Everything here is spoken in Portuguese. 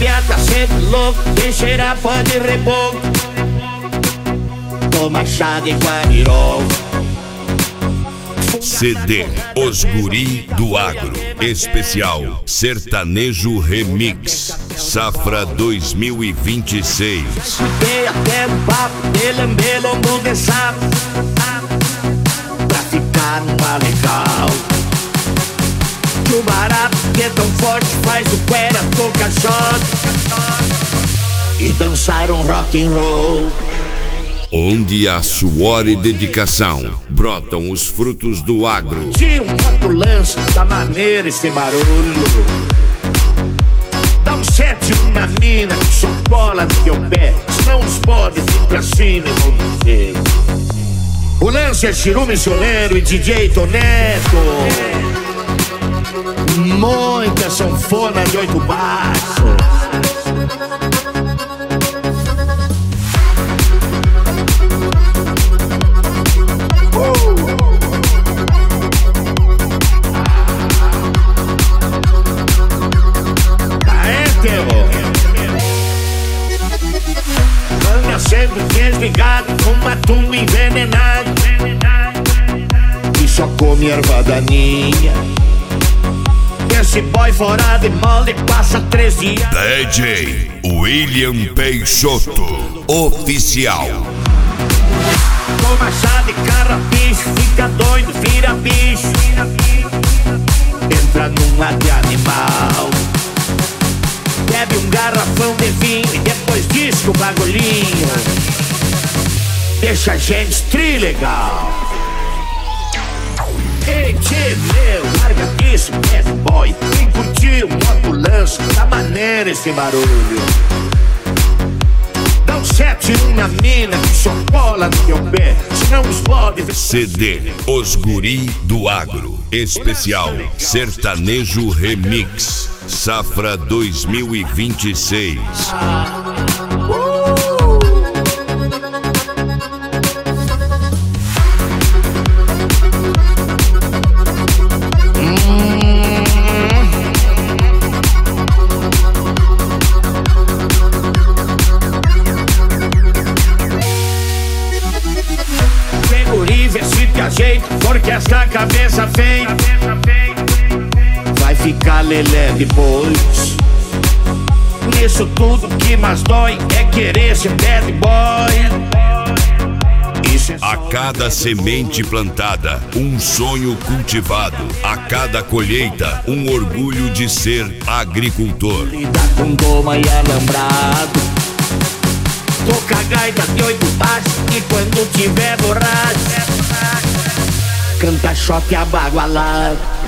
mulher tá sempre louca, quem cheira pode reboco. Toma chá de guarirol. CD Os Guri do Agro, especial Sertanejo Remix, Safra 2026. Dei até um papo de lamber lombo de sapo, pra ficar numa legal. Que o barato que é tão forte faz o cuera tocar shot e dançar um rock and roll. Onde há suor e dedicação, brotam os frutos do agro. Tinha um moto-lança, da maneira esse barulho. Dá um 7-1 na mina, que só cola no teu pé, senão os pobres vêm pra cima e vão dizer. O lance é Chiru Missioneiro e DJ Toneto. Muita sanfona de 8 baixos. Manga sempre desligado, com atum envenenado, e só come erva daninha. Esse boy fora de molde passa 3 dias. DJ William Peixoto, oficial. Toma chá de carrapicho, fica doido, vira bicho, entra numa de animal. Bebe um garrafão de vinho e depois diz o bagulhinho deixa a gente trilegal. Ei, tio meu, larga isso, bad boy. Quem curtiu, moto-lança, da maneira esse barulho. Dá um 7-1 na mina, que só cola no teu pé, senão os pobres. CD Os Guri do Agro, especial Sertanejo Remix, Safra 2026. Guri, vê se te ajeita, porque essa cabeça feia vai ficar lelé depois. Nisso tudo que mais dói é querer ser bad boy. A cada semente plantada, um sonho cultivado. A cada colheita, um orgulho de ser agricultor. Lidar com goma e alambrado, toca gaita de 8 baixos, e quando tiver borracho, canta choque abagualado.